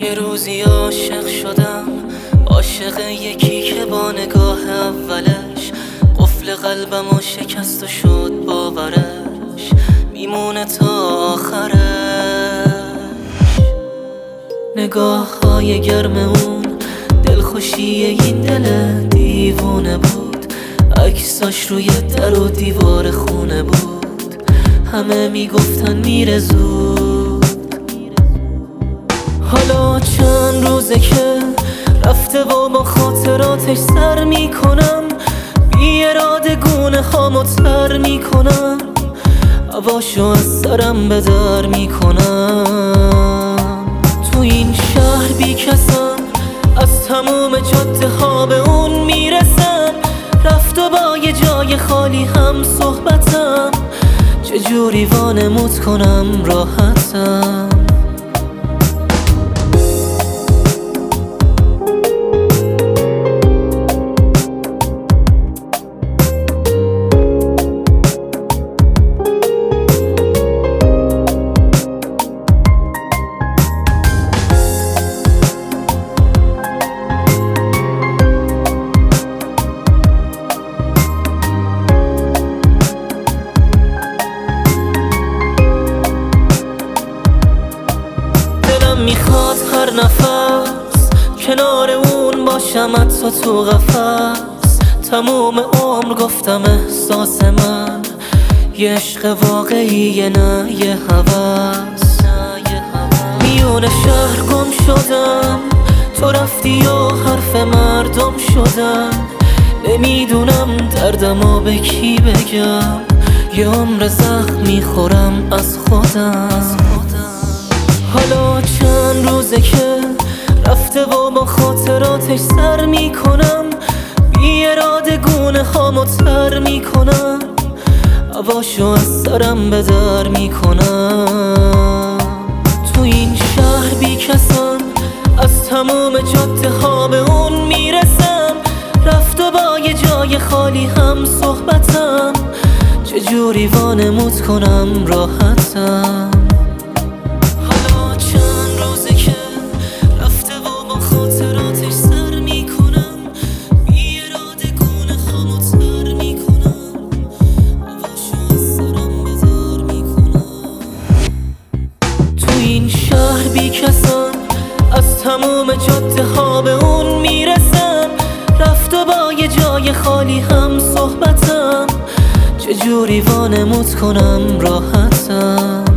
یه روزی عاشق شدم، عاشق یکی که با نگاه اولش قفل قلبمو شکست و شد باورش میمونه تا آخرش. نگاه های گرم اون دلخوشی این دل دیوونه بود، عکساش روی در و دیوار خونه بود، همه میگفتن میره زود. حالا چند روزه که رفته و با خاطراتش سر میکنم، بی اراده گونه هامو تر میکنم، هواشو از سرم به در میکنم. تو این شهر بی کسم، از تموم جاده ها به اون میرسم، رفت و با یه جای خالی هم صحبتم، چجوری وانمود کنم راحتم. میخواد هر نفس کنار اون باشم، حتی تو قفس. تموم عمر گفتم احساس من یه عشق واقعیه، نه یه هوس. میون شهر گم شدم، تو رفتی و حرف مردم شدم، نمیدونم دردمو به کی بگم، یه عمر زخم میخورم از خودم. حالا چند روزه که رفته و با خاطراتش سر میکنم، بی اراده گونه هامو تر میکنم، هواشو از سرم به در میکنم. تو این شهر بی کسم، از تموم جاده ها به اون میرسم، رفت و با یه جای خالی هم صحبتم، چجوری وانمود کنم راحتم. این شهر بی کسم، از تموم جاده ها به اون میرسم، رفت و با یه جای خالی هم صحبتم، چجوری وانمود کنم راحتم.